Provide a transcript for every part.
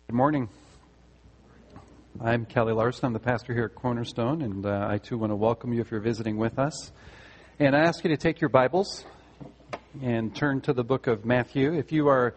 Good morning. I'm Kelly Larson. I'm the pastor here at Cornerstone, and I too want to welcome you if you're visiting with us. And I ask you to take your Bibles and turn to the book of Matthew. If you are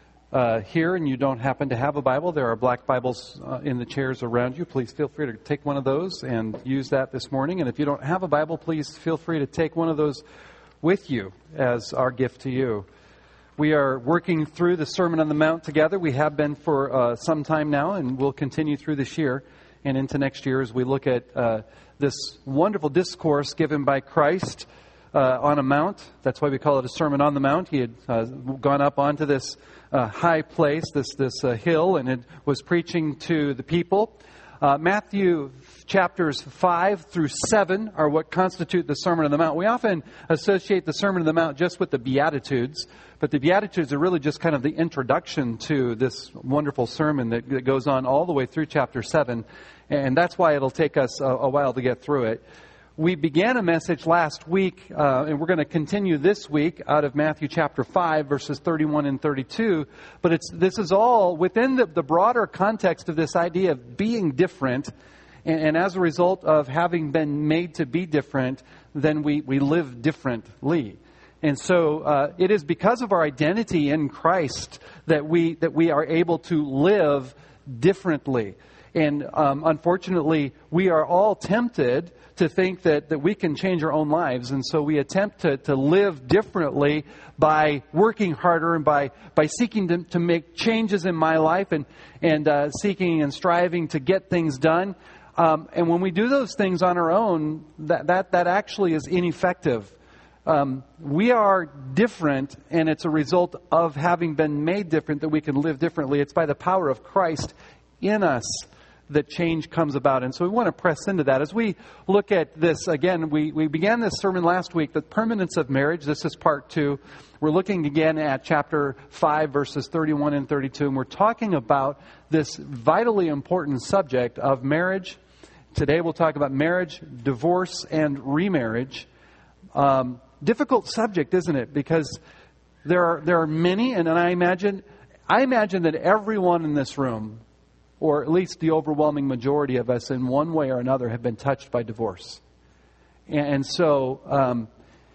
here and you don't happen to have a Bible, there are black Bibles in the chairs around you. Please feel free to take one of those and use that this morning. And if you don't have a Bible, please feel free to take one of those with you as our gift to you. We are working through the Sermon on the Mount together. We have been for some time now, and we'll continue through this year and into next year as we look at this wonderful discourse given by Christ on a mount. That's why we call it a Sermon on the Mount. He had gone up onto this high place, this hill, and it was preaching to the people. Matthew chapters 5 through 7 are what constitute the Sermon on the Mount. We often associate the Sermon on the Mount just with the Beatitudes, but the Beatitudes are really just kind of the introduction to this wonderful sermon that goes on all the way through chapter 7, and that's why it'll take us a while to get through it. We began a message last week, and we're going to continue this week out of Matthew chapter 5, verses 31 and 32. But this is all within the broader context of this idea of being different. And as a result of having been made to be different, then we live differently. And so it is because of our identity in Christ that we are able to live differently. And unfortunately, we are all tempted to think that we can change our own lives. And so we attempt to live differently by working harder and by seeking to make changes in my life and seeking and striving to get things done. And when we do those things on our own, that actually is ineffective. We are different, and it's a result of having been made different that we can live differently. It's by the power of Christ in us that change comes about. And so we want to press into that. As we look at this, again, we began this sermon last week, the permanence of marriage. This is part 2. We're looking again at chapter 5, verses 31 and 32. And we're talking about this vitally important subject of marriage. Today we'll talk about marriage, divorce, and remarriage. Difficult subject, isn't it? Because there are many, and I imagine that everyone in this room, or at least the overwhelming majority of us in one way or another, have been touched by divorce. And so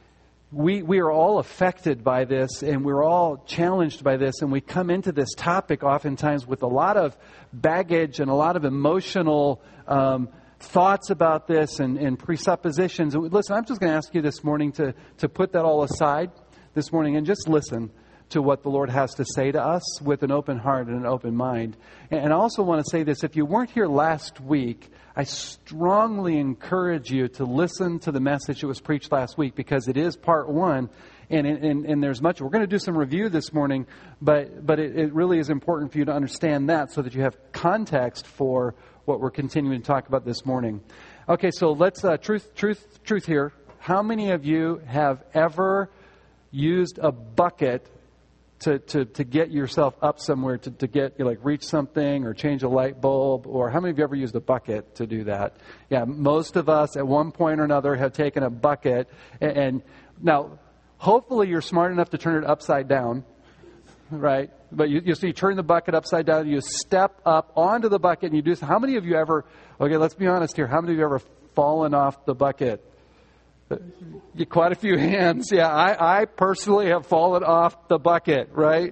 we are all affected by this, and we're all challenged by this, and we come into this topic oftentimes with a lot of baggage and a lot of emotional thoughts about this and presuppositions. Listen, I'm just going to ask you this morning to put that all aside this morning and just listen to what the Lord has to say to us with an open heart and an open mind. And I also want to say this, if you weren't here last week, I strongly encourage you to listen to the message that was preached last week, because it is part 1, and there's much. We're going to do some review this morning, but it really is important for you to understand that so that you have context for what we're continuing to talk about this morning. Okay, so let's, truth here. How many of you have ever used a bucket to get yourself up somewhere, to get, reach something or change a light bulb? Or how many of you ever used a bucket to do that? Yeah, most of us at one point or another have taken a bucket. And now, hopefully you're smart enough to turn it upside down, right? But you turn the bucket upside down, you step up onto the bucket and you do so. How many of you ever, okay, let's be honest here, how many of you ever fallen off the bucket? Quite a few hands. Yeah, I personally have fallen off the bucket, right?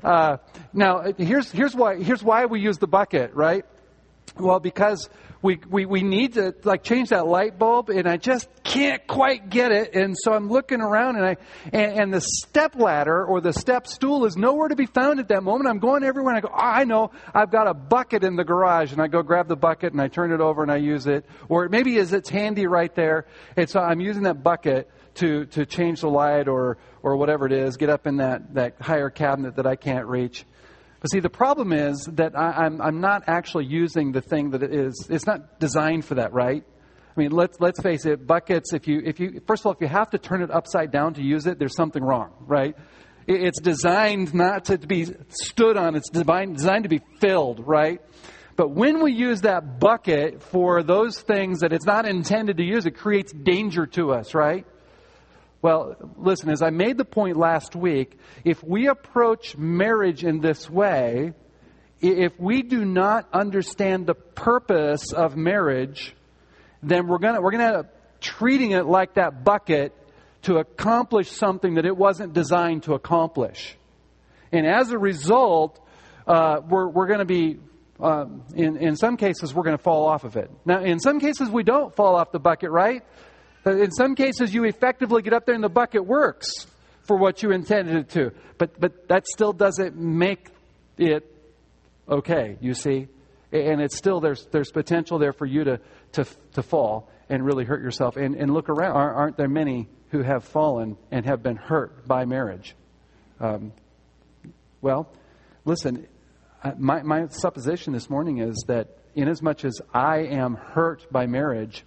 Now, here's why we use the bucket, right? Well, because we need to change that light bulb, and I just can't quite get it, and so I'm looking around, and the step ladder or the step stool is nowhere to be found at that moment. I'm going everywhere, and I go, I know, I've got a bucket in the garage, and I go grab the bucket, and I turn it over, and I use it, or maybe it's handy right there, and so I'm using that bucket to change the light or whatever it is, get up in that higher cabinet that I can't reach. But see, the problem is that I'm not actually using the thing that it's not designed for that, right? I mean, let's face it, buckets, if you first of all, if you have to turn it upside down to use it, there's something wrong, right? It's designed not to be stood on, it's designed to be filled, right? But when we use that bucket for those things that it's not intended to use, it creates danger to us, right? Well, listen, as I made the point last week, if we approach marriage in this way, if we do not understand the purpose of marriage, then we're gonna end up treating it like that bucket to accomplish something that it wasn't designed to accomplish. And as a result, we're going to be, in some cases, we're going to fall off of it. Now, in some cases, we don't fall off the bucket, right? In some cases, you effectively get up there and the bucket works for what you intended it to. But that still doesn't make it okay, you see? And it's still, there's potential there for you to fall and really hurt yourself. And look around. Aren't there many who have fallen and have been hurt by marriage? Well, listen, my supposition this morning is that inasmuch as I am hurt by marriage,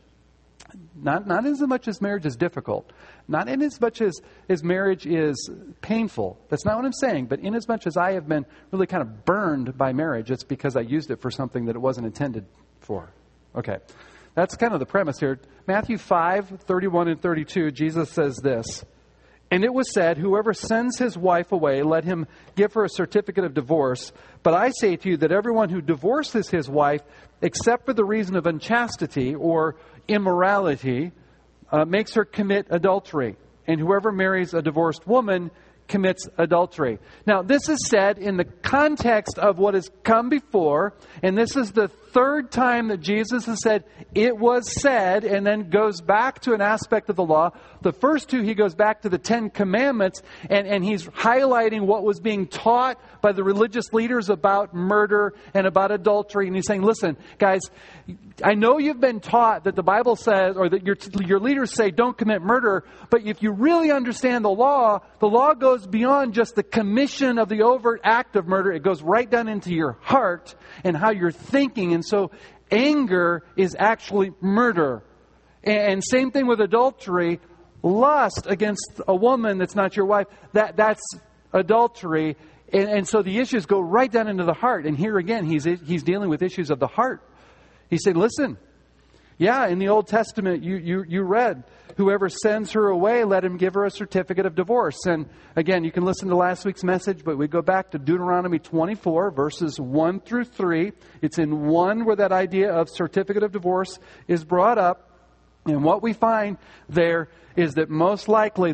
not as much as marriage is difficult, not in as much as marriage is painful. That's not what I'm saying. But in as much as I have been really kind of burned by marriage, it's because I used it for something that it wasn't intended for. Okay. That's kind of the premise here. Matthew 5:31 and 32, Jesus says this, "And it was said, whoever sends his wife away, let him give her a certificate of divorce. But I say to you that everyone who divorces his wife, except for the reason of unchastity or immorality, makes her commit adultery. And whoever marries a divorced woman commits adultery." Now, this is said in the context of what has come before, and this is the third time that Jesus has said, "It was said," and then goes back to an aspect of the law. The first two, he goes back to the Ten Commandments, and he's highlighting what was being taught by the religious leaders about murder and about adultery. And he's saying, listen, guys, I know you've been taught that the Bible says, or that your leaders say, don't commit murder, but if you really understand the law goes beyond just the commission of the overt act of murder. It goes right down into your heart and how you're thinking. And so anger is actually murder. And same thing with adultery. Lust against a woman that's not your wife, that's adultery. And so the issues go right down into the heart. And here again, he's dealing with issues of the heart. He said, listen, yeah, in the Old Testament, you read, whoever sends her away, let him give her a certificate of divorce. And again, you can listen to last week's message, but we go back to Deuteronomy 24, verses 1 through 3. It's in 1 where that idea of certificate of divorce is brought up. And what we find there is that most likely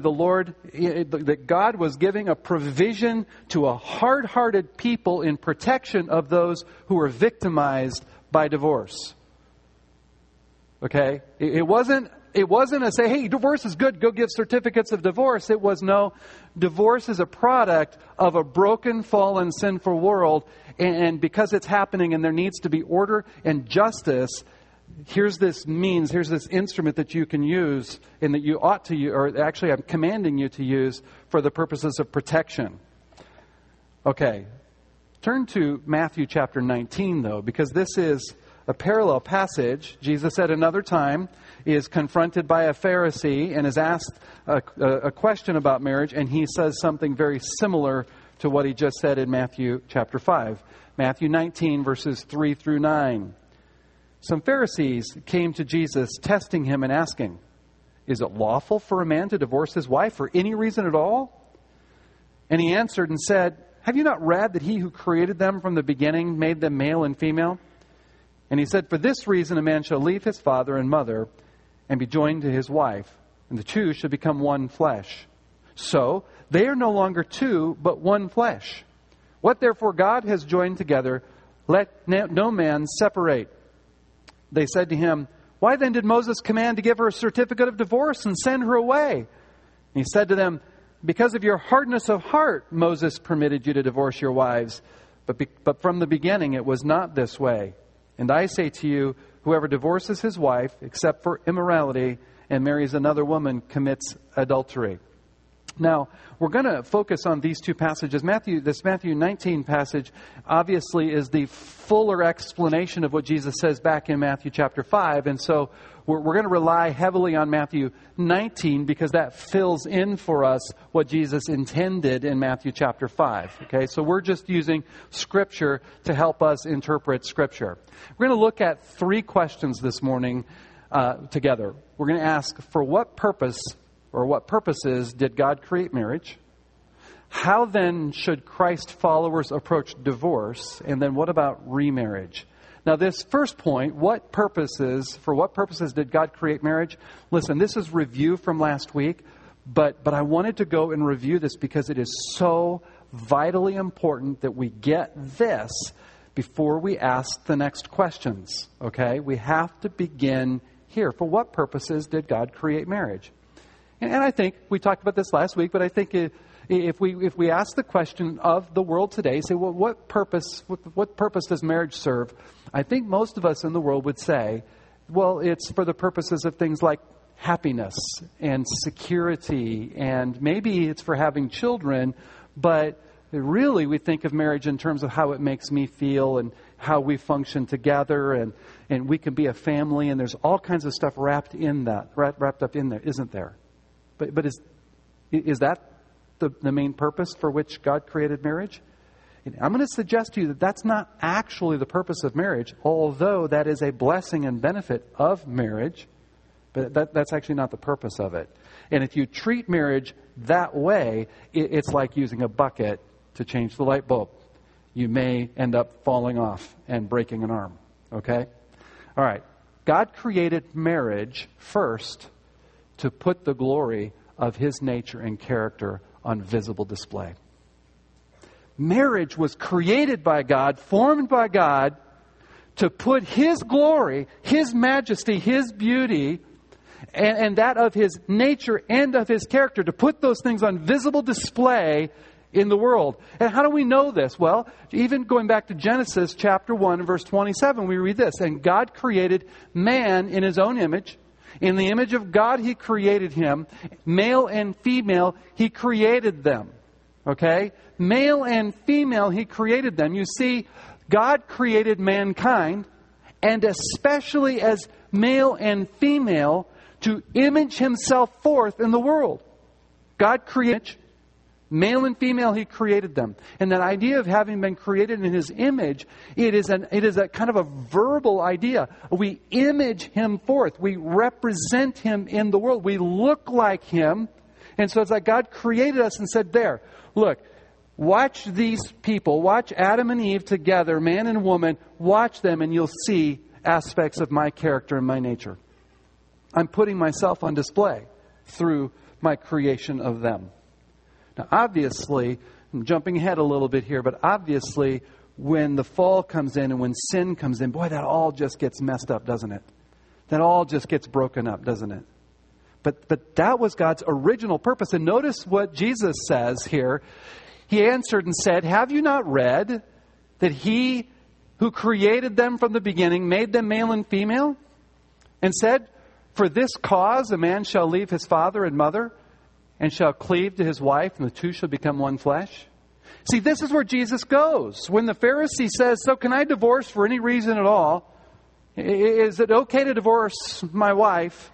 that God was giving a provision to a hard-hearted people in protection of those who were victimized by divorce. Okay? It wasn't a say, hey, divorce is good, go give certificates of divorce. It was, no, divorce is a product of a broken, fallen, sinful world. And because it's happening and there needs to be order and justice, here's this instrument that you can use and that you ought to use, or actually I'm commanding you to use for the purposes of protection. Okay. Turn to Matthew chapter 19, though, because this is a parallel passage. Jesus at another time is confronted by a Pharisee and is asked a question about marriage, and he says something very similar to what he just said in Matthew chapter 5. Matthew 19, verses 3 through 9. Some Pharisees came to Jesus, testing him and asking, "Is it lawful for a man to divorce his wife for any reason at all?" And he answered and said, "Have you not read that he who created them from the beginning made them male and female? And he said, for this reason a man shall leave his father and mother and be joined to his wife, and the two shall become one flesh. So they are no longer two, but one flesh. What therefore God has joined together, let no man separate." They said to him, "Why then did Moses command to give her a certificate of divorce and send her away?" And he said to them, "Because of your hardness of heart, Moses permitted you to divorce your wives. But from the beginning it was not this way. And I say to you, whoever divorces his wife, except for immorality, and marries another woman, commits adultery." Now, we're going to focus on these two passages. This Matthew 19 passage obviously is the fuller explanation of what Jesus says back in Matthew chapter 5. And so we're going to rely heavily on Matthew 19 because that fills in for us what Jesus intended in Matthew chapter 5. Okay, so we're just using Scripture to help us interpret Scripture. We're going to look at 3 questions this morning together. We're going to ask, for what purpose or what purposes did God create marriage? How then should Christ followers approach divorce? And then what about remarriage? Now, this first point, for what purposes did God create marriage? Listen, this is review from last week, but I wanted to go and review this because it is so vitally important that we get this before we ask the next questions, okay? We have to begin here. For what purposes did God create marriage? And I think, we talked about this last week, but I think if we ask the question of the world today, say, well, what purpose does marriage serve? I think most of us in the world would say, well, it's for the purposes of things like happiness and security, and maybe it's for having children, but really we think of marriage in terms of how it makes me feel and how we function together, and we can be a family, and there's all kinds of stuff wrapped up in there, isn't there? But is that the main purpose for which God created marriage? I'm going to suggest to you that that's not actually the purpose of marriage, although that is a blessing and benefit of marriage, but that's actually not the purpose of it. And if you treat marriage that way, it's like using a bucket to change the light bulb. You may end up falling off and breaking an arm, okay? All right. God created marriage first to put the glory of His nature and character on visible display. Marriage was created by God, formed by God, to put His glory, His majesty, His beauty, and that of His nature and of His character, to put those things on visible display in the world. And how do we know this? Well, even going back to Genesis chapter 1, verse 27, we read this, and God created man in His own image. In the image of God, He created him. Male and female, He created them. Okay? Male and female, He created them. You see, God created mankind, and especially as male and female, to image Himself forth in the world. God created male and female, He created them. And that idea of having been created in His image, it is a kind of a verbal idea. We image Him forth. We represent Him in the world. We look like Him. And so it's like God created us and said, there, look, watch these people, watch Adam and Eve together, man and woman, watch them and you'll see aspects of my character and my nature. I'm putting myself on display through my creation of them. Now, obviously, I'm jumping ahead a little bit here, but obviously, when the fall comes in and when sin comes in, boy, that all just gets messed up, doesn't it? That all just gets broken up, doesn't it? But that was God's original purpose. And notice what Jesus says here. He answered and said, have you not read that He who created them from the beginning made them male and female? And said, for this cause a man shall leave his father and mother, and shall cleave to his wife, and the two shall become one flesh. See, this is where Jesus goes. When the Pharisee says, so can I divorce for any reason at all? Is it okay to divorce my wife?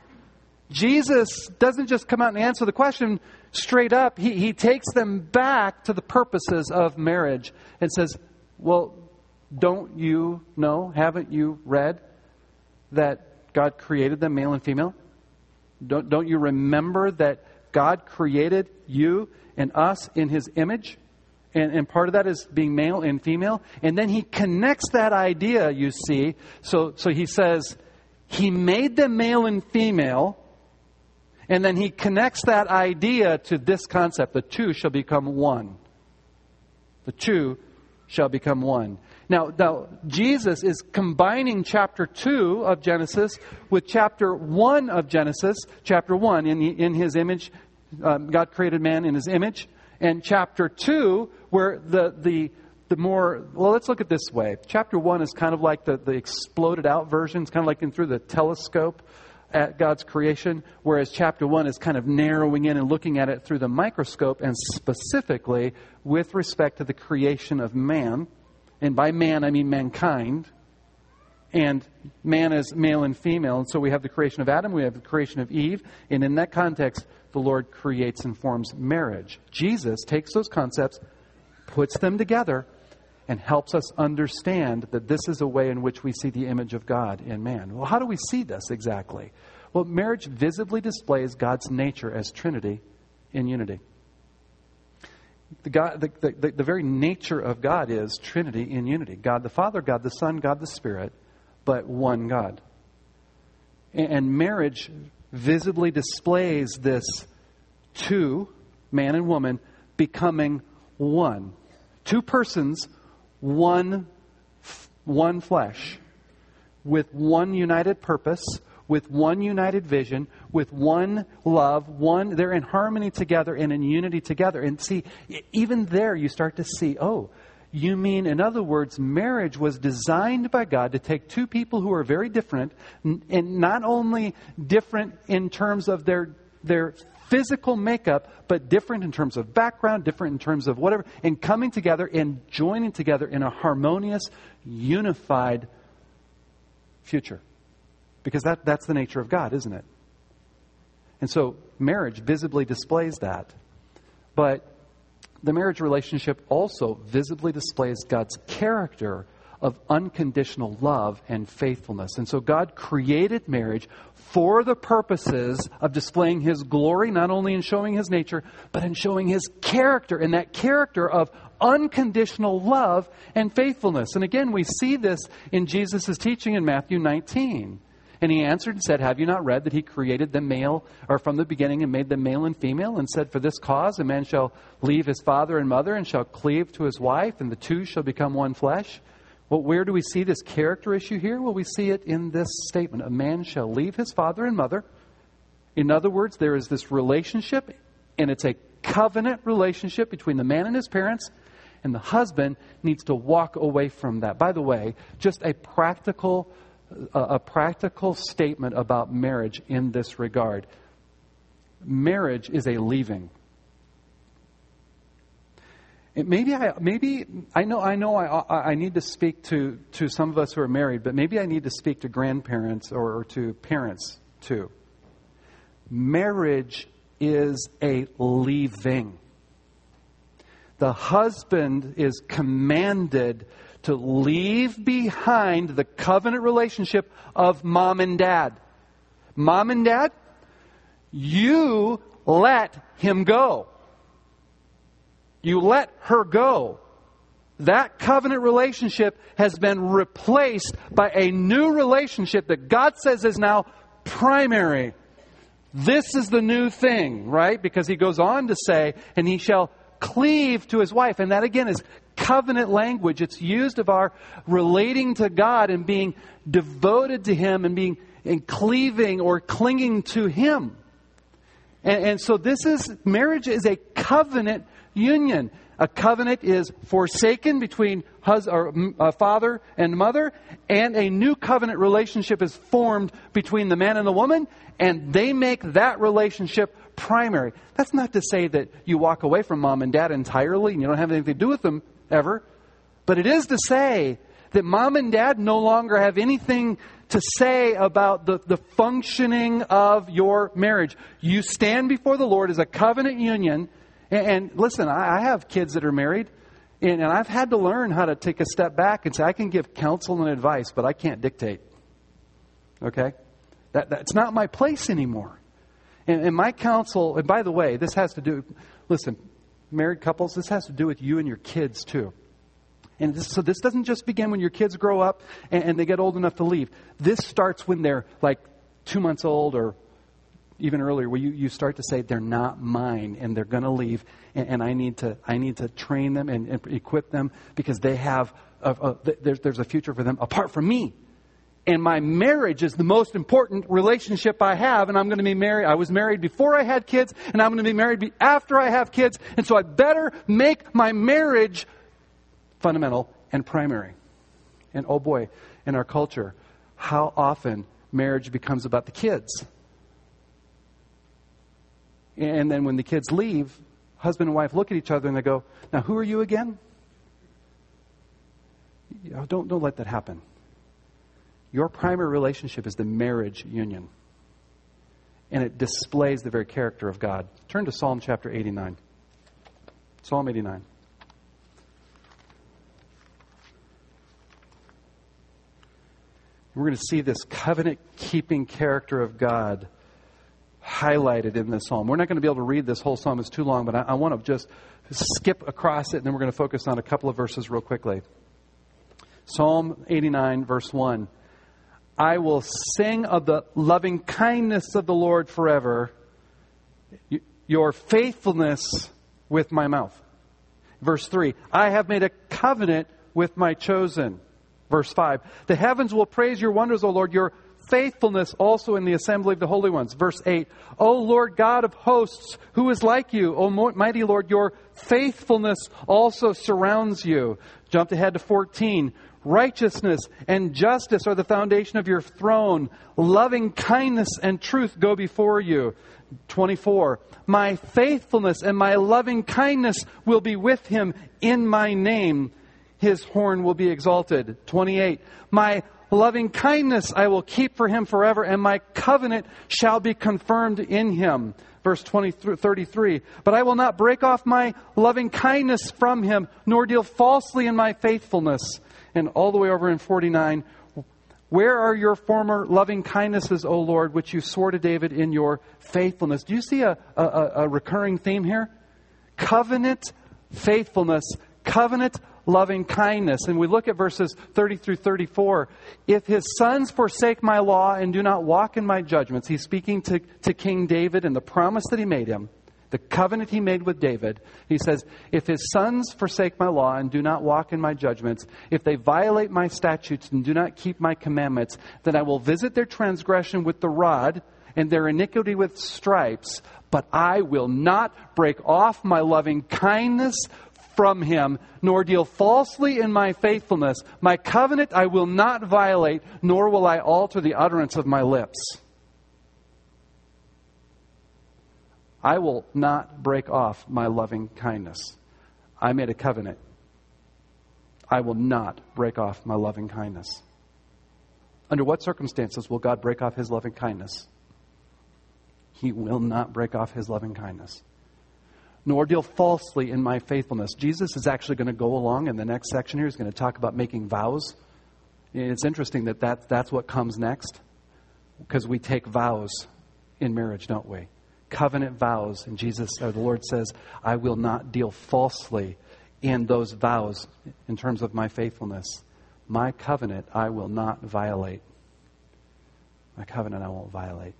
Jesus doesn't just come out and answer the question straight up. He takes them back to the purposes of marriage and says, well, don't you know, haven't you read that God created them male and female? Don't you remember that God created you and us in His image? And part of that is being male and female. And then He connects that idea, you see. So He says, He made them male and female. And then He connects that idea to this concept. The two shall become one. The two shall become one. Now, Jesus is combining chapter 2 of Genesis with chapter 1 of Genesis. Chapter 1, in His image, God created man in His image. And chapter 2, where the more, well, let's look at this way. Chapter 1 is kind of like the exploded out version. It's kind of like in through the telescope at God's creation. Whereas chapter 1 is kind of narrowing in and looking at it through the microscope, and specifically with respect to the creation of man. And by man, I mean mankind. And man is male and female. And so we have the creation of Adam, we have the creation of Eve. And in that context, the Lord creates and forms marriage. Jesus takes those concepts, puts them together, and helps us understand that this is a way in which we see the image of God in man. Well, how do we see this exactly? Well, marriage visibly displays God's nature as Trinity in unity. The very nature of God is Trinity in unity. God the Father, God the Son, God the Spirit, but one God. And marriage visibly displays this two, man and woman, becoming one. Two persons, one flesh, with one united purpose, with one united vision, with one love, they're in harmony together and in unity together. And see, even there you start to see, oh, you mean, in other words, marriage was designed by God to take two people who are very different, and not only different in terms of their physical makeup, but different in terms of background, different in terms of whatever, and coming together and joining together in a harmonious, unified future. Because that's the nature of God, isn't it? And so marriage visibly displays that. But the marriage relationship also visibly displays God's character of unconditional love and faithfulness. And so God created marriage for the purposes of displaying His glory, not only in showing His nature, but in showing His character, and that character of unconditional love and faithfulness. And again, we see this in Jesus' teaching in Matthew 19. And He answered and said, have you not read that He created them male, or from the beginning, and made them male and female, and said, for this cause a man shall leave his father and mother and shall cleave to his wife, and the two shall become one flesh? Well, where do we see this character issue here? Well, we see it in this statement. A man shall leave his father and mother. In other words, there is this relationship, and it's a covenant relationship between the man and his parents, and the husband needs to walk away from that. By the way, just a practical statement about marriage in this regard. Marriage is a leaving. Maybe I know I need to speak to some of us who are married, but maybe I need to speak to grandparents or to parents too. Marriage is a leaving. The husband is commanded to leave behind the covenant relationship of mom and dad. Mom and dad, you let him go. You let her go. That covenant relationship has been replaced by a new relationship that God says is now primary. This is the new thing, right? Because He goes on to say, and he shall cleave to his wife. And that again is covenant language. It's used of our relating to God and being devoted to Him and cleaving or clinging to Him. And so marriage is a covenant union. A covenant is forsaken between father and mother, and a new covenant relationship is formed between the man and the woman, and they make that relationship primary. That's not to say that you walk away from mom and dad entirely and you don't have anything to do with them ever. But it is to say that mom and dad no longer have anything to say about the functioning of your marriage. You stand before the Lord as a covenant union. And listen, I have kids that are married, and I've had to learn how to take a step back and say, I can give counsel and advice, but I can't dictate. Okay? That's not my place anymore. And my counsel, and by the way, this has to do, listen, married couples, this has to do with you and your kids too. And so this doesn't just begin when your kids grow up and they get old enough to leave. This starts when they're like 2 months old or even earlier, where you start to say, they're not mine and they're going to leave, and I need to train them and equip them because they have there's a future for them apart from me. And my marriage is the most important relationship I have, and I'm going to be married. I was married before I had kids, and I'm going to be married after I have kids, and so I better make my marriage fundamental and primary. And oh boy, in our culture, how often marriage becomes about the kids. And then when the kids leave, husband and wife look at each other and they go, now who are you again? Don't let that happen. Your primary relationship is the marriage union. And it displays the very character of God. Turn to Psalm chapter 89. Psalm 89. We're going to see this covenant-keeping character of God highlighted in this psalm. We're not going to be able to read this whole psalm. It's too long, but I want to just skip across it, and then we're going to focus on a couple of verses real quickly. Psalm 89, verse 1. I will sing of the loving kindness of the Lord forever, your faithfulness with my mouth. Verse 3. I have made a covenant with my chosen. Verse 5. The heavens will praise your wonders, O Lord, your faithfulness also in the assembly of the holy ones. Verse 8. O Lord God of hosts, who is like you? O mighty Lord, your faithfulness also surrounds you. Jumped ahead to 14. Righteousness and justice are the foundation of your throne. Loving kindness and truth go before you. 24. My faithfulness and my loving kindness will be with him in my name. His horn will be exalted. 28. My loving kindness I will keep for him forever, and my covenant shall be confirmed in him. Verse 33. But I will not break off my loving kindness from him, nor deal falsely in my faithfulness. And all the way over in 49. Where are your former loving kindnesses, O Lord, which you swore to David in your faithfulness? Do you see a recurring theme here? Covenant faithfulness, covenant loving kindness. And we look at verses 30 through 34. If his sons forsake my law and do not walk in my judgments, he's speaking to King David and the promise that he made him, the covenant he made with David. He says, if his sons forsake my law and do not walk in my judgments, if they violate my statutes and do not keep my commandments, then I will visit their transgression with the rod and their iniquity with stripes, but I will not break off my loving kindness from him, nor deal falsely in my faithfulness. My covenant I will not violate, nor will I alter the utterance of my lips. I will not break off my loving kindness. I made a covenant. I will not break off my loving kindness. Under what circumstances will God break off his loving kindness? He will not break off his loving kindness. Nor deal falsely in my faithfulness. Jesus is actually going to go along in the next section here. He's going to talk about making vows. It's interesting that's what comes next. Because we take vows in marriage, don't we? Covenant vows. And Jesus, or the Lord says, I will not deal falsely in those vows in terms of my faithfulness. My covenant I will not violate. My covenant I won't violate.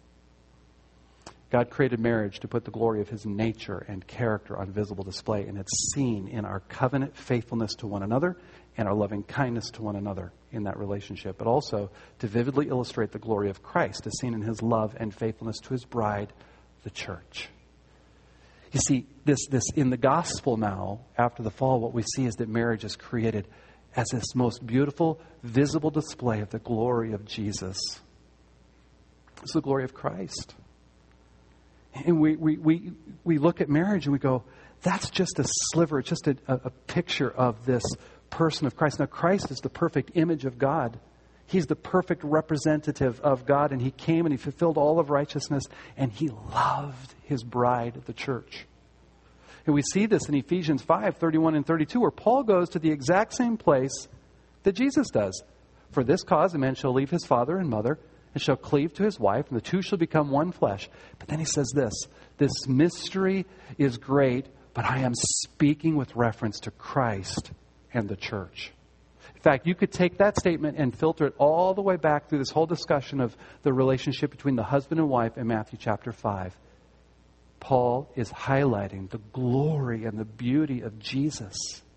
God created marriage to put the glory of his nature and character on visible display, and it's seen in our covenant faithfulness to one another and our loving kindness to one another in that relationship, but also to vividly illustrate the glory of Christ as seen in his love and faithfulness to his bride, the church. You see, this in the gospel now, after the fall, what we see is that marriage is created as this most beautiful, visible display of the glory of Jesus. It's the glory of Christ. And we look at marriage and we go, that's just a sliver, it's just a picture of this person of Christ. Now, Christ is the perfect image of God. He's the perfect representative of God, and he came and he fulfilled all of righteousness, and he loved his bride, the church. And we see this in Ephesians 5, 31 and 32, where Paul goes to the exact same place that Jesus does. For this cause a man shall leave his father and mother, and shall cleave to his wife, and the two shall become one flesh. But then he says this mystery is great, but I am speaking with reference to Christ and the church. In fact, you could take that statement and filter it all the way back through this whole discussion of the relationship between the husband and wife in Matthew chapter 5. Paul is highlighting the glory and the beauty of Jesus.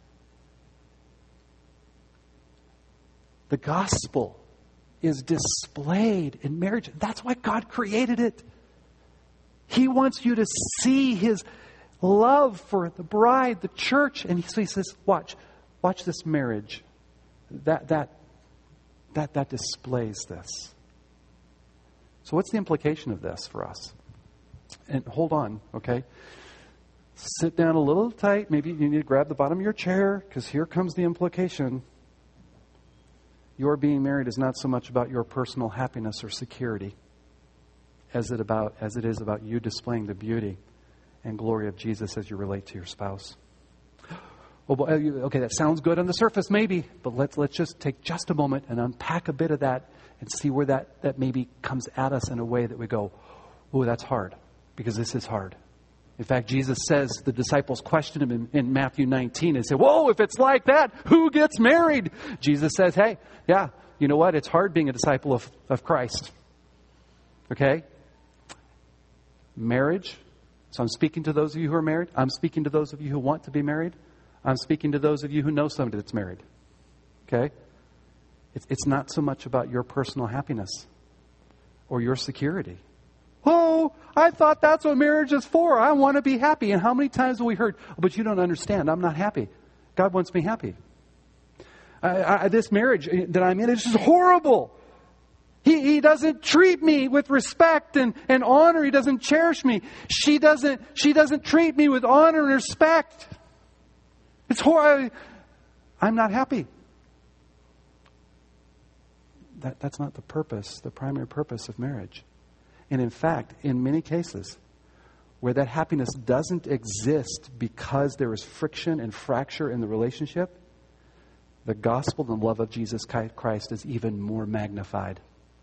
The gospel is displayed in marriage. That's why God created it. He wants you to see his love for the bride, the church. And so he says, watch this marriage. That displays this. So what's the implication of this for us? And hold on, okay? Sit down a little tight. Maybe you need to grab the bottom of your chair, because here comes the implication. Your being married is not so much about your personal happiness or security as it is about you displaying the beauty and glory of Jesus as you relate to your spouse. Well, okay, that sounds good on the surface, maybe, but let's just take just a moment and unpack a bit of that and see where that maybe comes at us in a way that we go, oh, that's hard, because this is hard. In fact, Jesus says, the disciples question him in Matthew 19 and say, whoa, if it's like that, who gets married? Jesus says, hey, yeah, you know what? It's hard being a disciple of Christ. Okay? Marriage. So I'm speaking to those of you who are married. I'm speaking to those of you who want to be married. I'm speaking to those of you who know somebody that's married. Okay? It's not so much about your personal happiness or your security. Oh, I thought that's what marriage is for. I want to be happy. And how many times have we heard, oh, but you don't understand. I'm not happy. God wants me happy. This marriage that I'm in is just horrible. He doesn't treat me with respect and honor. He doesn't cherish me. She doesn't treat me with honor and respect. It's horrible. I'm not happy. That's not the purpose, the primary purpose of marriage. And in fact, in many cases, where that happiness doesn't exist because there is friction and fracture in the relationship, the gospel and love of Jesus Christ is even more magnified.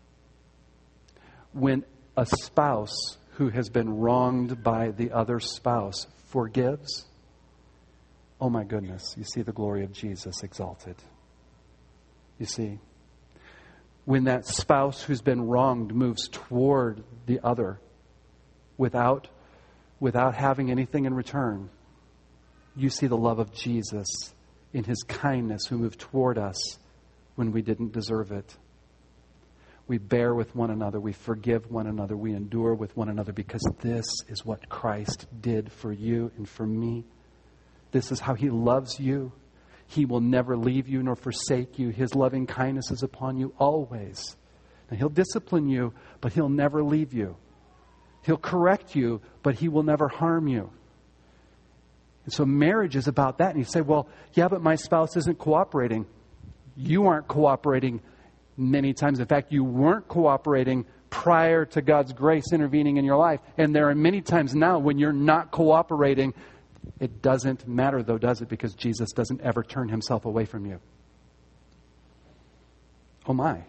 When a spouse who has been wronged by the other spouse forgives, oh my goodness, you see the glory of Jesus exalted. You see, when that spouse who's been wronged moves toward the other without having anything in return, you see the love of Jesus in His kindness who moved toward us when we didn't deserve it. We bear with one another. We forgive one another. We endure with one another because this is what Christ did for you and for me. This is how He loves you. He will never leave you nor forsake you. His loving kindness is upon you always. And He'll discipline you, but He'll never leave you. He'll correct you, but He will never harm you. And so marriage is about that. And you say, well, yeah, but my spouse isn't cooperating. You aren't cooperating many times. In fact, you weren't cooperating prior to God's grace intervening in your life. And there are many times now when you're not cooperating. It doesn't matter, though, does it? Because Jesus doesn't ever turn Himself away from you. Oh, my.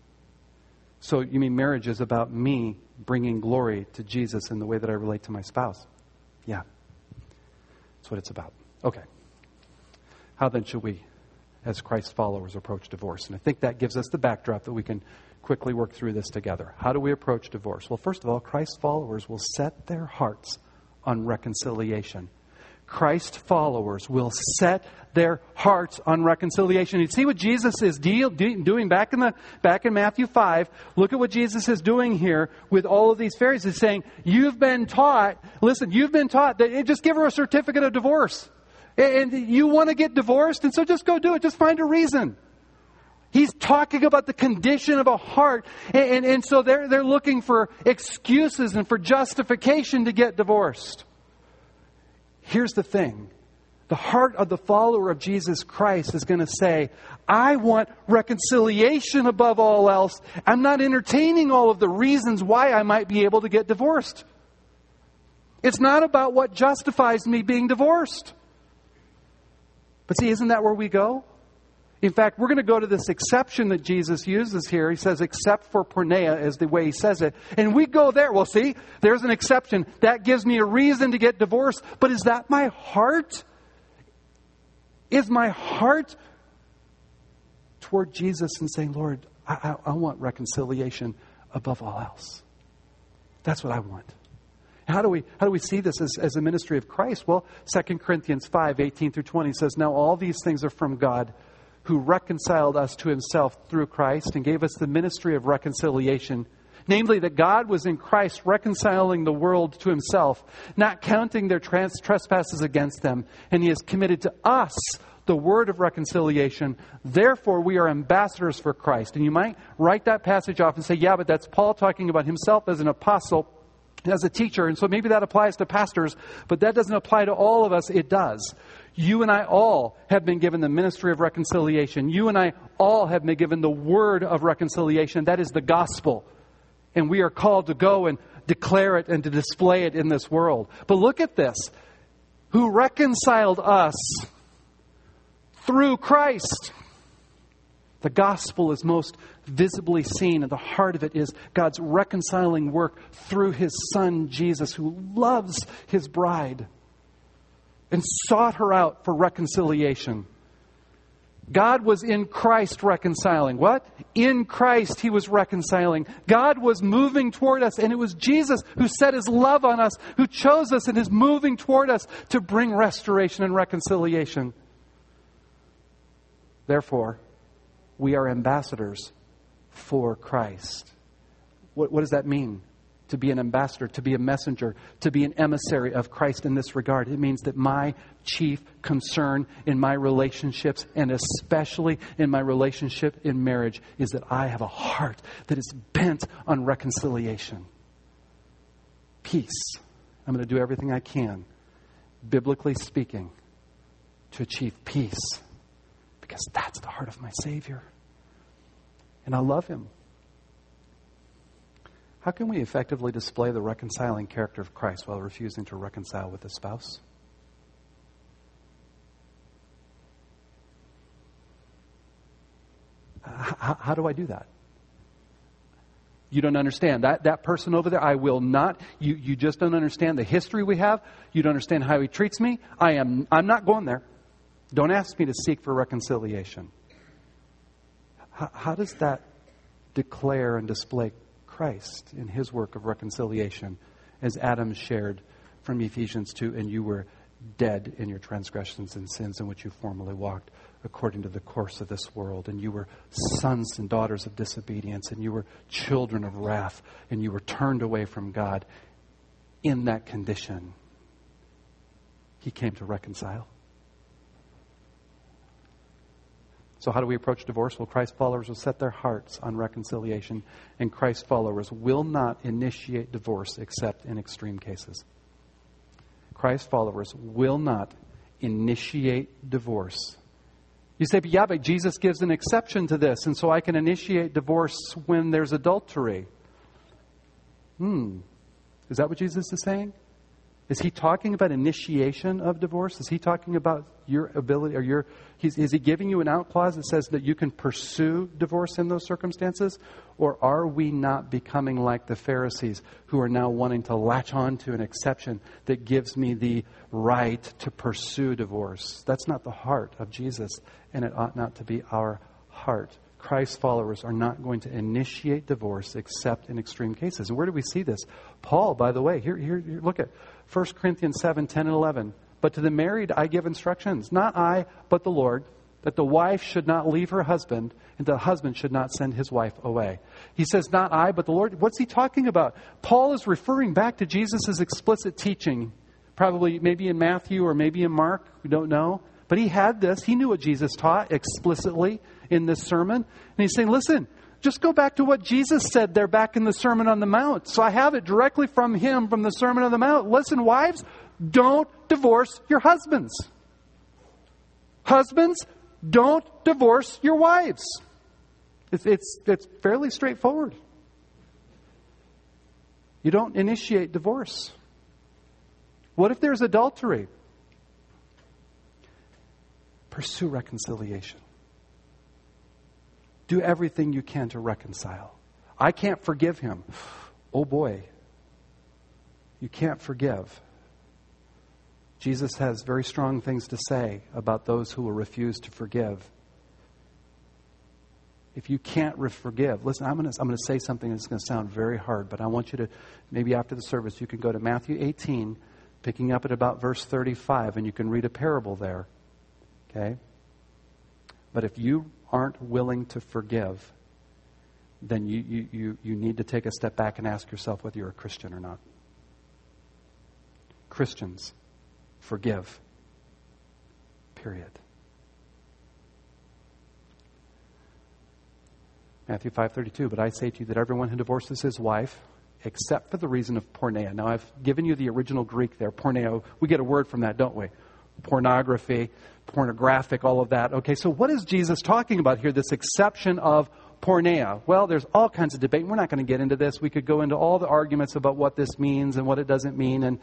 So you mean marriage is about me bringing glory to Jesus in the way that I relate to my spouse? Yeah. That's what it's about. Okay. How then should we, as Christ followers, approach divorce? And I think that gives us the backdrop that we can quickly work through this together. How do we approach divorce? Well, first of all, Christ followers will set their hearts on reconciliation. Christ followers will set their hearts on reconciliation. You see what Jesus is doing back in Matthew 5. Look at what Jesus is doing here with all of these Pharisees. He's saying, you've been taught that just give her a certificate of divorce. And you want to get divorced, and so just go do it. Just find a reason. He's talking about the condition of a heart. And so they're looking for excuses and for justification to get divorced. Here's the thing. The heart of the follower of Jesus Christ is going to say, I want reconciliation above all else. I'm not entertaining all of the reasons why I might be able to get divorced. It's not about what justifies me being divorced. But see, isn't that where we go? In fact, we're going to go to this exception that Jesus uses here. He says, except for porneia is the way He says it. And we go there. Well, see, there's an exception. That gives me a reason to get divorced. But is that my heart? Is my heart toward Jesus and saying, Lord, I want reconciliation above all else. That's what I want. How do we see this as a ministry of Christ? Well, 2 Corinthians 5:18-20 says, now all these things are from God, who reconciled us to Himself through Christ and gave us the ministry of reconciliation. Namely, that God was in Christ reconciling the world to Himself, not counting their trespasses against them. And He has committed to us the word of reconciliation. Therefore, we are ambassadors for Christ. And you might write that passage off and say, yeah, but that's Paul talking about himself as an apostle, as a teacher. And so maybe that applies to pastors, but that doesn't apply to all of us. It does. You and I all have been given the ministry of reconciliation. You and I all have been given the word of reconciliation. That is the gospel. And we are called to go and declare it and to display it in this world. But look at this. Who reconciled us through Christ. The gospel is most visibly seen, and the heart of it is God's reconciling work through His Son, Jesus, who loves His bride and sought her out for reconciliation. God was in Christ reconciling. What? In Christ He was reconciling. God was moving toward us, and it was Jesus who set His love on us, who chose us and is moving toward us to bring restoration and reconciliation. Therefore, we are ambassadors for Christ. What does that mean? To be an ambassador, to be a messenger, to be an emissary of Christ in this regard. It means that my chief concern in my relationships, and especially in my relationship in marriage, is that I have a heart that is bent on reconciliation. Peace. I'm going to do everything I can, biblically speaking, to achieve peace. Because that's the heart of my Savior. And I love Him. How can we effectively display the reconciling character of Christ while refusing to reconcile with a spouse? How do I do that? You don't understand. That person over there, I will not. You just don't understand the history we have. You don't understand how he treats me. I'm not going there. Don't ask me to seek for reconciliation. How does that declare and display Christ in His work of reconciliation, as Adam shared from Ephesians 2, and you were dead in your transgressions and sins in which you formerly walked according to the course of this world, and you were sons and daughters of disobedience, and you were children of wrath, and you were turned away from God. In that condition, He came to reconcile. So how do we approach divorce? Well, Christ followers will set their hearts on reconciliation, and Christ followers will not initiate divorce except in extreme cases. Christ followers will not initiate divorce. You say, but Jesus gives an exception to this, and so I can initiate divorce when there's adultery. Is that what Jesus is saying? Is He talking about initiation of divorce? Is He talking about your ability, or is He giving you an out clause that says that you can pursue divorce in those circumstances? Or are we not becoming like the Pharisees, who are now wanting to latch on to an exception that gives me the right to pursue divorce? That's not the heart of Jesus, and it ought not to be our heart. Christ followers are not going to initiate divorce except in extreme cases. And where do we see this? Paul, by the way, here look at 1 Corinthians 7, 10 and 11. But to the married I give instructions, not I, but the Lord, that the wife should not leave her husband, and the husband should not send his wife away. He says, not I, but the Lord. What's he talking about? Paul is referring back to Jesus' explicit teaching, probably maybe in Matthew or maybe in Mark. We don't know. But he had this. He knew what Jesus taught explicitly in this sermon. And he's saying, listen, just go back to what Jesus said there back in the Sermon on the Mount. So I have it directly from Him, from the Sermon on the Mount. Listen, wives, don't divorce your husbands. Husbands, don't divorce your wives. It's fairly straightforward. You don't initiate divorce. What if there's adultery? Pursue reconciliation. Do everything you can to reconcile. I can't forgive him. Oh boy. You can't forgive. Jesus has very strong things to say about those who will refuse to forgive. If you can't forgive, listen, I'm going to say something that's going to sound very hard, but I want you to, maybe after the service, you can go to Matthew 18, picking up at about verse 35, and you can read a parable there. Okay? But if you aren't willing to forgive, then you need to take a step back and ask yourself whether you're a Christian or not. Christians forgive. Period. Matthew 5:32, but I say to you that everyone who divorces his wife, except for the reason of porneia. Now, I've given you the original Greek there, porneia. We get a word from that, don't we? Pornography, pornographic, all of that. Okay, so what is Jesus talking about here, this exception of porneia? Well, there's all kinds of debate. We're not going to get into this. We could go into all the arguments about what this means and what it doesn't mean. And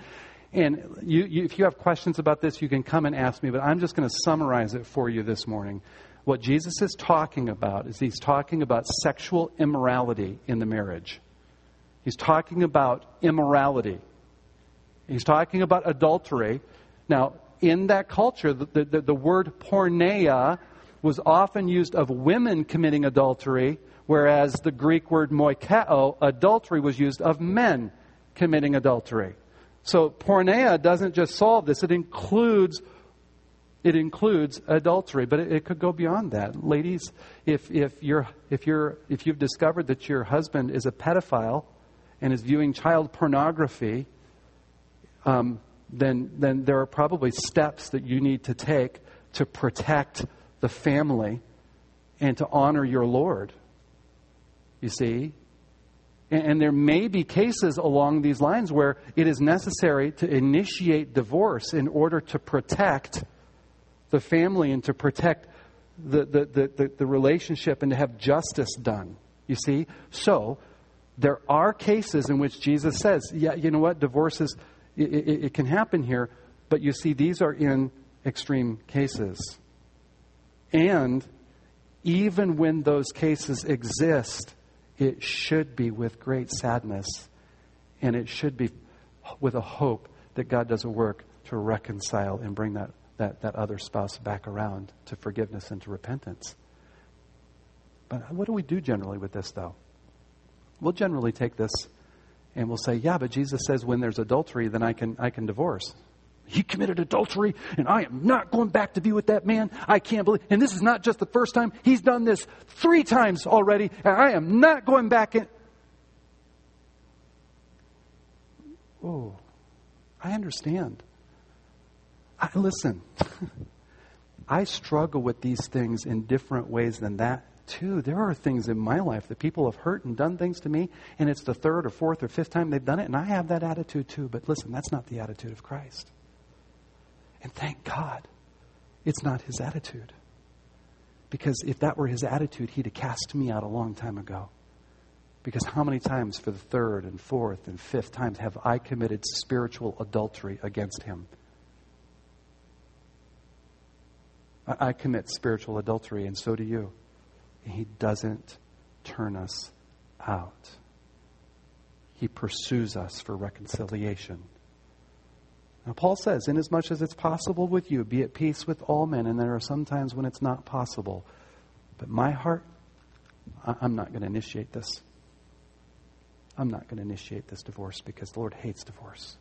if you have questions about this, you can come and ask me. But I'm just going to summarize it for you this morning. What Jesus is talking about is he's talking about sexual immorality in the marriage. He's talking about immorality. He's talking about adultery. Now, in that culture, the word porneia was often used of women committing adultery, whereas the Greek word moikeo, adultery, was used of men committing adultery. So porneia doesn't just solve this, it includes adultery, but it could go beyond that. Ladies, if you've discovered that your husband is a pedophile and is viewing child pornography, then there are probably steps that you need to take to protect the family and to honor your Lord. You see? And there may be cases along these lines where it is necessary to initiate divorce in order to protect the family and to protect the relationship and to have justice done. You see? So, there are cases in which Jesus says, yeah, you know what, divorce is, it can happen here, but you see, these are in extreme cases. And even when those cases exist, it should be with great sadness, and it should be with a hope that God does a work to reconcile and bring that other spouse back around to forgiveness and to repentance. But what do we do generally with this, though? We'll generally take this and we'll say, yeah, but Jesus says when there's adultery, then I can divorce. He committed adultery, and I am not going back to be with that man. I can't believe. And this is not just the first time. He's done this 3 times already, and I am not going back in. Oh, I understand. Listen, I struggle with these things in different ways than that, too. There are things in my life that people have hurt and done things to me, and it's the 3rd or 4th or 5th time they've done it, and I have that attitude, too. But listen, that's not the attitude of Christ. And thank God it's not his attitude. Because if that were his attitude, he'd have cast me out a long time ago. Because how many times for the 3rd and 4th and 5th times have I committed spiritual adultery against him? I commit spiritual adultery, and so do you. And he doesn't turn us out. He pursues us for reconciliation. Now, Paul says, inasmuch as it's possible with you, be at peace with all men. And there are some times when it's not possible. But my heart, I'm not going to initiate this. I'm not going to initiate this divorce because the Lord hates divorce.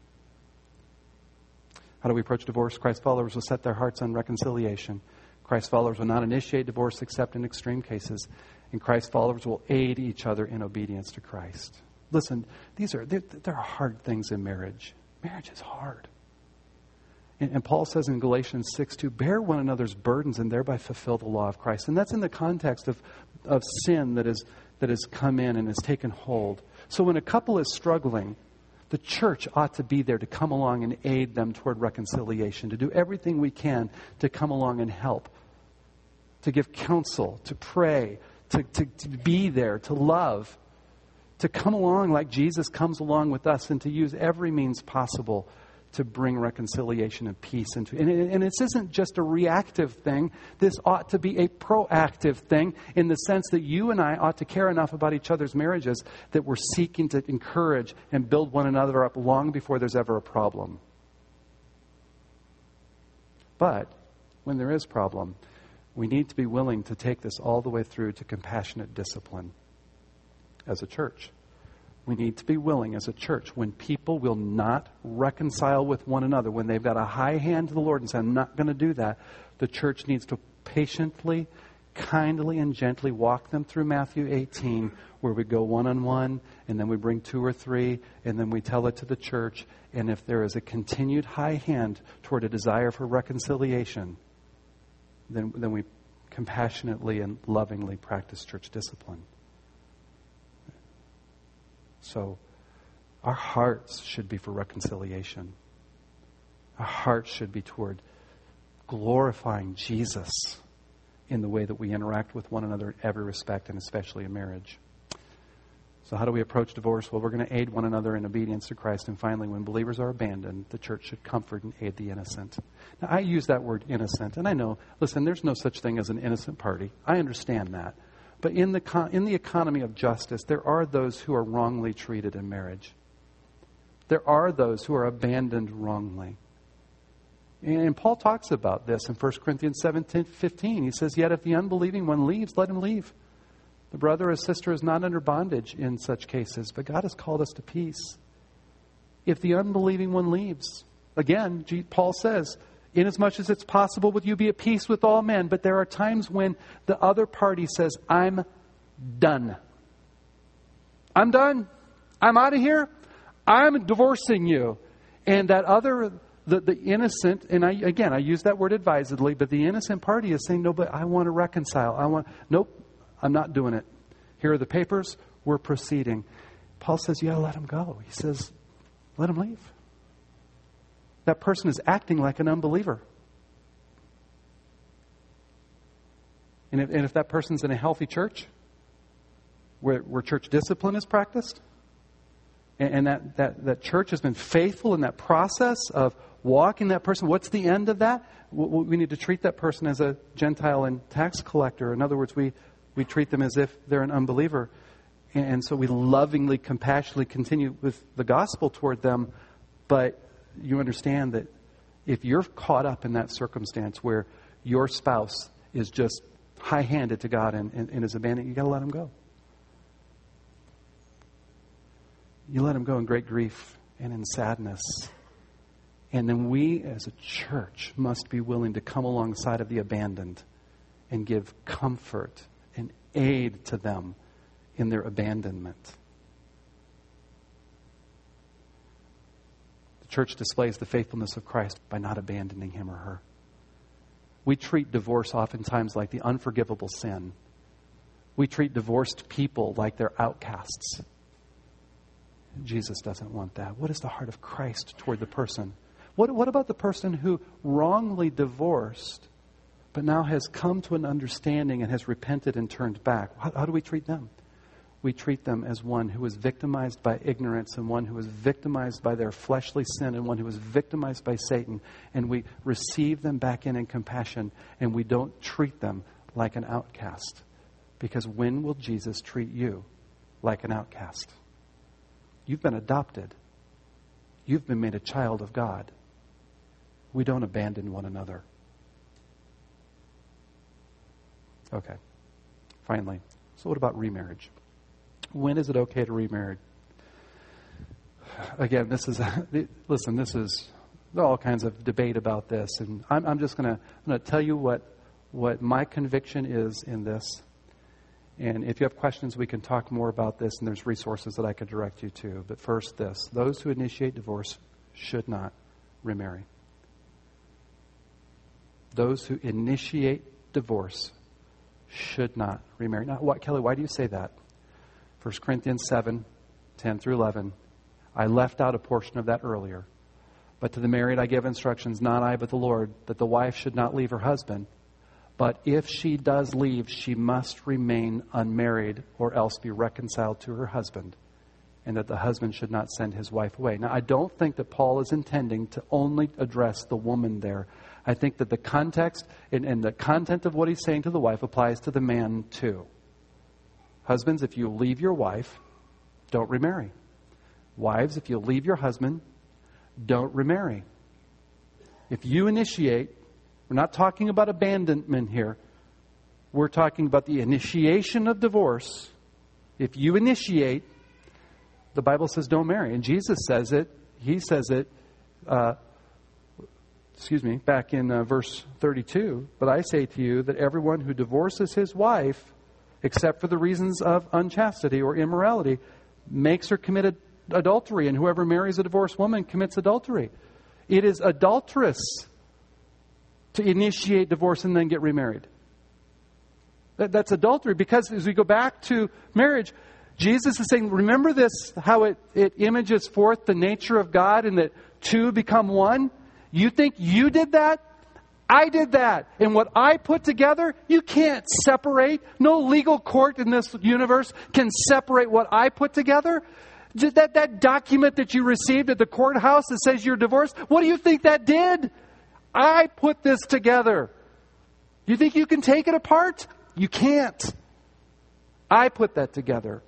How do we approach divorce? Christ followers will set their hearts on reconciliation. Christ followers will not initiate divorce except in extreme cases. And Christ followers will aid each other in obedience to Christ. Listen, there are hard things in marriage. Marriage is hard. And Paul says in Galatians 6:2, bear one another's burdens and thereby fulfill the law of Christ. And that's in the context of sin that has come in and has taken hold. So when a couple is struggling, the church ought to be there to come along and aid them toward reconciliation, to do everything we can to come along and help, to give counsel, to pray, to be there, to love, to come along like Jesus comes along with us, and to use every means possible to bring reconciliation and peace into it. And this isn't just a reactive thing. This ought to be a proactive thing in the sense that you and I ought to care enough about each other's marriages that we're seeking to encourage and build one another up long before there's ever a problem. But when there is a problem, we need to be willing to take this all the way through to compassionate discipline as a church. We need to be willing as a church, when people will not reconcile with one another, when they've got a high hand to the Lord and say, I'm not going to do that, the church needs to patiently, kindly, and gently walk them through Matthew 18, where we go one-on-one, and then we bring 2 or 3, and then we tell it to the church. And if there is a continued high hand toward a desire for reconciliation, then we compassionately and lovingly practice church discipline. So our hearts should be for reconciliation. Our hearts should be toward glorifying Jesus in the way that we interact with one another in every respect, and especially in marriage. So how do we approach divorce? Well, we're going to aid one another in obedience to Christ. And finally, when believers are abandoned, the church should comfort and aid the innocent. Now, I use that word innocent, and I know, listen, there's no such thing as an innocent party. I understand that. But in the economy of justice, there are those who are wrongly treated in marriage. There are those who are abandoned wrongly. And Paul talks about this in 1 Corinthians 7:15. He says, yet if the unbelieving one leaves, let him leave. The brother or sister is not under bondage in such cases, but God has called us to peace. If the unbelieving one leaves, again, Paul says, inasmuch as it's possible with you, be at peace with all men. But there are times when the other party says, I'm done. I'm done. I'm out of here. I'm divorcing you. And that other, the innocent, and I use that word advisedly, but the innocent party is saying, no, but I want to reconcile. Nope. I'm not doing it. Here are the papers. We're proceeding. Paul says, you got to let him go. He says, let him leave. That person is acting like an unbeliever. And if that person's in a healthy church, where church discipline is practiced, and that church has been faithful in that process of walking that person, what's the end of that? We need to treat that person as a Gentile and tax collector. In other words, we treat them as if they're an unbeliever. And so we lovingly, compassionately continue with the gospel toward them. But you understand that if you're caught up in that circumstance where your spouse is just high-handed to God and is abandoned, you got to let him go. You let him go in great grief and in sadness. And then we as a church must be willing to come alongside of the abandoned and give comfort and aid to them in their abandonment. The church displays the faithfulness of Christ by not abandoning him or her. We treat divorce oftentimes like the unforgivable sin. We treat divorced people like they're outcasts. Jesus doesn't want that. What is the heart of Christ toward the person? What about the person who wrongly divorced, but now has come to an understanding and has repented and turned back? How do we treat them? We treat them as one who was victimized by ignorance and one who was victimized by their fleshly sin and one who was victimized by Satan. And we receive them back in compassion, and we don't treat them like an outcast. Because when will Jesus treat you like an outcast? You've been adopted. You've been made a child of God. We don't abandon one another. Okay. Finally, so what about remarriage? When is it okay to remarry? Again, this is all kinds of debate about this, and I'm just going to tell you what my conviction is in this. And if you have questions, we can talk more about this, and there's resources that I could direct you to. But first, this: those who initiate divorce should not remarry. Those who initiate divorce should not remarry. Now, Kelly, why do you say that? 1 Corinthians 7, 10 through 11. I left out a portion of that earlier. But to the married I give instructions, not I but the Lord, that the wife should not leave her husband. But if she does leave, she must remain unmarried or else be reconciled to her husband, and that the husband should not send his wife away. Now, I don't think that Paul is intending to only address the woman there. I think that the context and the content of what he's saying to the wife applies to the man too. Husbands, if you leave your wife, don't remarry. Wives, if you leave your husband, don't remarry. If you initiate, we're not talking about abandonment here. We're talking about the initiation of divorce. If you initiate, the Bible says don't marry. And Jesus says it. He says it, back in verse 32. But I say to you that everyone who divorces his wife, except for the reasons of unchastity or immorality, makes her commit adultery. And whoever marries a divorced woman commits adultery. It is adulterous to initiate divorce and then get remarried. That's adultery, because as we go back to marriage, Jesus is saying, remember this, how it images forth the nature of God and that two become one? You think you did that? I did that. And what I put together, you can't separate. No legal court in this universe can separate what I put together. That document that you received at the courthouse that says you're divorced, what do you think that did? I put this together. You think you can take it apart? You can't. I put that together.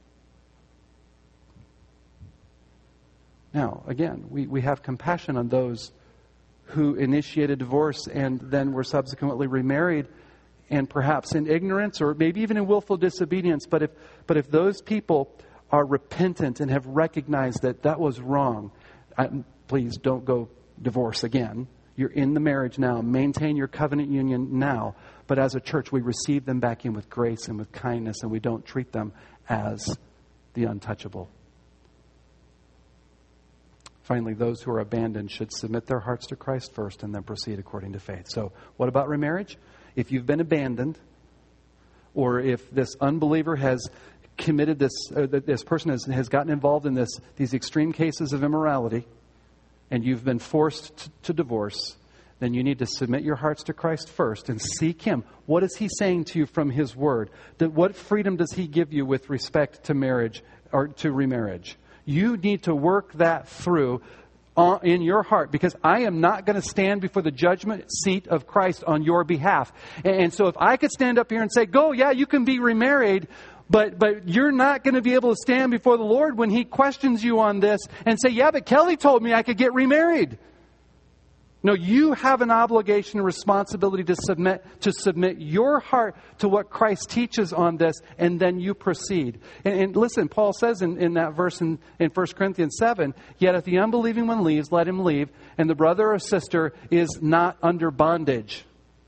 Now, again, we have compassion on those who initiated divorce and then were subsequently remarried, and perhaps in ignorance or maybe even in willful disobedience. But if those people are repentant and have recognized that that was wrong, please don't go divorce again. You're in the marriage now. Maintain your covenant union now. But as a church, we receive them back in with grace and with kindness, and we don't treat them as the untouchable. Finally, those who are abandoned should submit their hearts to Christ first and then proceed according to faith. So, what about remarriage? If you've been abandoned, or if this unbeliever has committed this person has gotten involved in these extreme cases of immorality, and you've been forced to divorce, then you need to submit your hearts to Christ first and seek Him. What is He saying to you from His Word? What freedom does He give you with respect to marriage or to remarriage? You need to work that through in your heart, because I am not going to stand before the judgment seat of Christ on your behalf. And so if I could stand up here and say, go, yeah, you can be remarried, but you're not going to be able to stand before the Lord when He questions you on this and say, yeah, but Kelly told me I could get remarried. No, you have an obligation and responsibility to submit your heart to what Christ teaches on this, and then you proceed. And listen, Paul says in that verse in 1 Corinthians 7, yet if the unbelieving one leaves, let him leave, and the brother or sister is not under bondage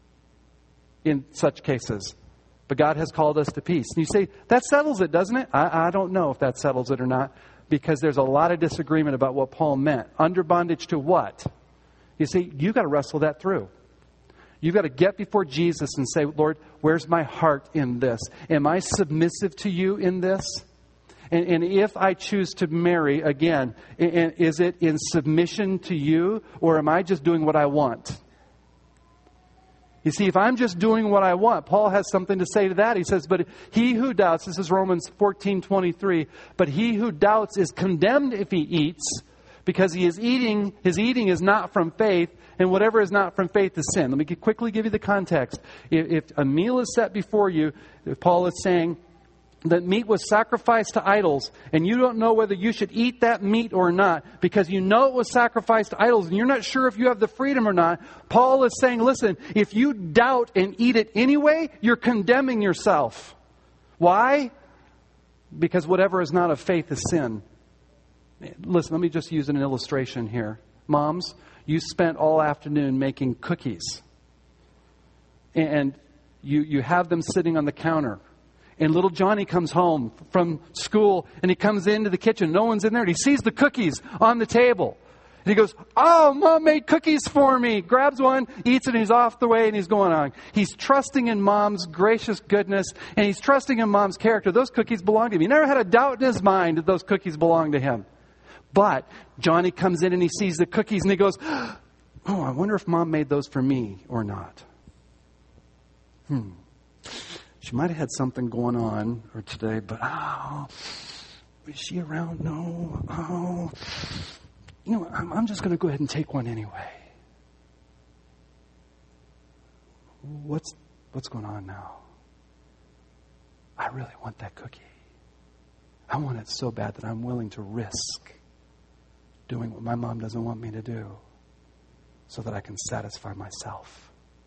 in such cases. But God has called us to peace. And you say, that settles it, doesn't it? I don't know if that settles it or not, because there's a lot of disagreement about what Paul meant. Under bondage to what? You see, you've got to wrestle that through. You've got to get before Jesus and say, Lord, where's my heart in this? Am I submissive to you in this? And if I choose to marry, again, is it in submission to you, or am I just doing what I want? You see, if I'm just doing what I want, Paul has something to say to that. He says, but he who doubts, this is Romans 14:23, but he who doubts is condemned if he eats, because his eating is not from faith, and whatever is not from faith is sin. Let me quickly give you the context. If a meal is set before you, Paul is saying that meat was sacrificed to idols, and you don't know whether you should eat that meat or not, because you know it was sacrificed to idols, and you're not sure if you have the freedom or not. Paul is saying, listen, if you doubt and eat it anyway, you're condemning yourself. Why? Because whatever is not of faith is sin. Listen, let me just use an illustration here. Moms, you spent all afternoon making cookies. And you have them sitting on the counter. And little Johnny comes home from school and he comes into the kitchen. No one's in there. And he sees the cookies on the table. And he goes, oh, Mom made cookies for me. Grabs one, eats it, and he's off the way and he's going on. He's trusting in Mom's gracious goodness, and he's trusting in Mom's character. Those cookies belong to him. He never had a doubt in his mind that those cookies belong to him. But Johnny comes in and he sees the cookies and he goes, oh, I wonder if Mom made those for me or not. She might have had something going on or today, but is she around? No. I'm just going to go ahead and take one anyway. What's going on now? I really want that cookie. I want it so bad that I'm willing to risk doing what my mom doesn't want me to do so that I can satisfy myself.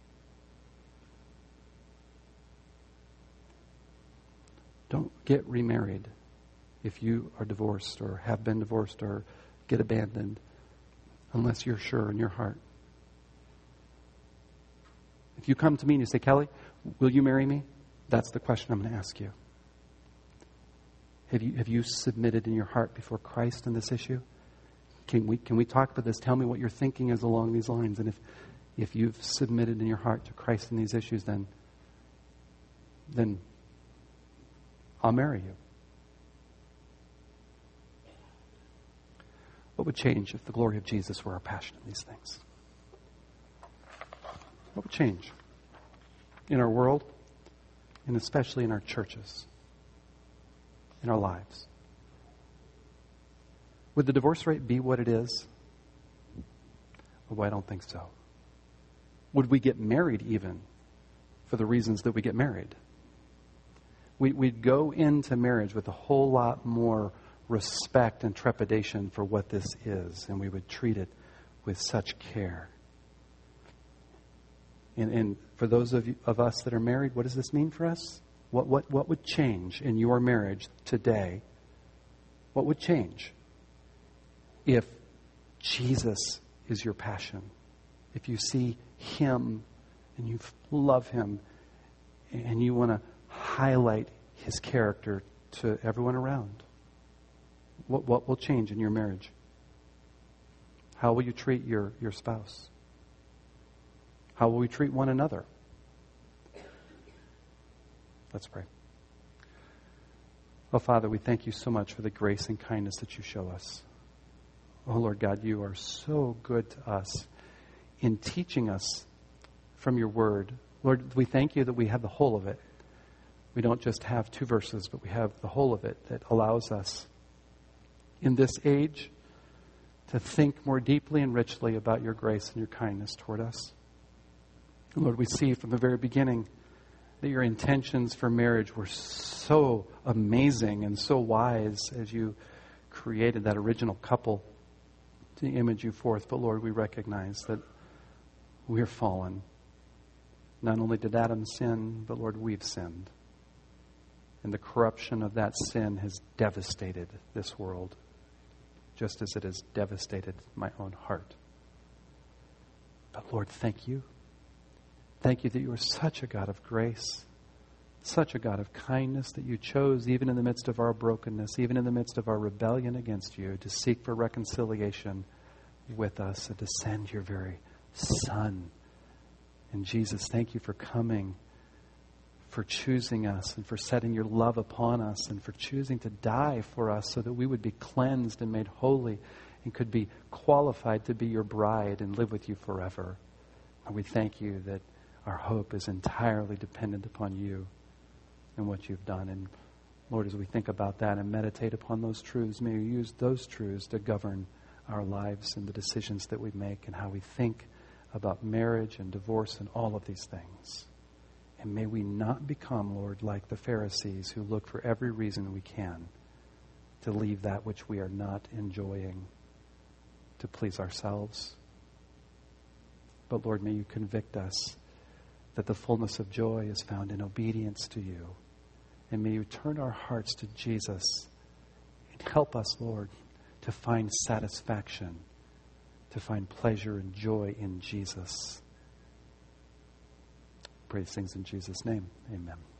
Don't get remarried if you are divorced or have been divorced or get abandoned unless you're sure in your heart. If you come to me and you say, Kelly, will you marry me? That's the question I'm going to ask you. Have you submitted in your heart before Christ in this issue? Can we talk about this? Tell me what your thinking is along these lines. And if you've submitted in your heart to Christ in these issues, then I'll marry you. What would change if the glory of Jesus were our passion in these things? What would change in our world and especially in our churches, in our lives? Would the divorce rate be what it is? Oh, I don't think so. Would we get married even for the reasons that we get married? We'd go into marriage with a whole lot more respect and trepidation for what this is, and we would treat it with such care. And for those of us that are married, what does this mean for us? What would change in your marriage today? What would change if Jesus is your passion? If you see Him and you love Him and you want to highlight His character to everyone around, what will change in your marriage? How will you treat your spouse? How will we treat one another? Let's pray. Oh, Father, we thank you so much for the grace and kindness that you show us. Oh, Lord God, you are so good to us in teaching us from your word. Lord, we thank you that we have the whole of it. We don't just have 2 verses, but we have the whole of it that allows us in this age to think more deeply and richly about your grace and your kindness toward us. Lord, we see from the very beginning that your intentions for marriage were so amazing and so wise as you created that original couple to image you forth. But Lord, we recognize that we're fallen. Not only did Adam sin, but Lord, we've sinned. And the corruption of that sin has devastated this world, just as it has devastated my own heart. But Lord, thank you. Thank you that you are such a God of grace, such a God of kindness, that you chose, even in the midst of our brokenness, even in the midst of our rebellion against you, to seek for reconciliation with us and to send your very Son. And Jesus, thank you for coming, for choosing us, and for setting your love upon us, and for choosing to die for us so that we would be cleansed and made holy and could be qualified to be your bride and live with you forever. And we thank you that our hope is entirely dependent upon you and what you've done. And Lord, as we think about that and meditate upon those truths, may you use those truths to govern our lives and the decisions that we make and how we think about marriage and divorce and all of these things. And may we not become, Lord, like the Pharisees who look for every reason we can to leave that which we are not enjoying to please ourselves. But Lord, may you convict us that the fullness of joy is found in obedience to you. And may you turn our hearts to Jesus and help us, Lord, to find satisfaction, to find pleasure and joy in Jesus. Pray these things in Jesus' name. Amen.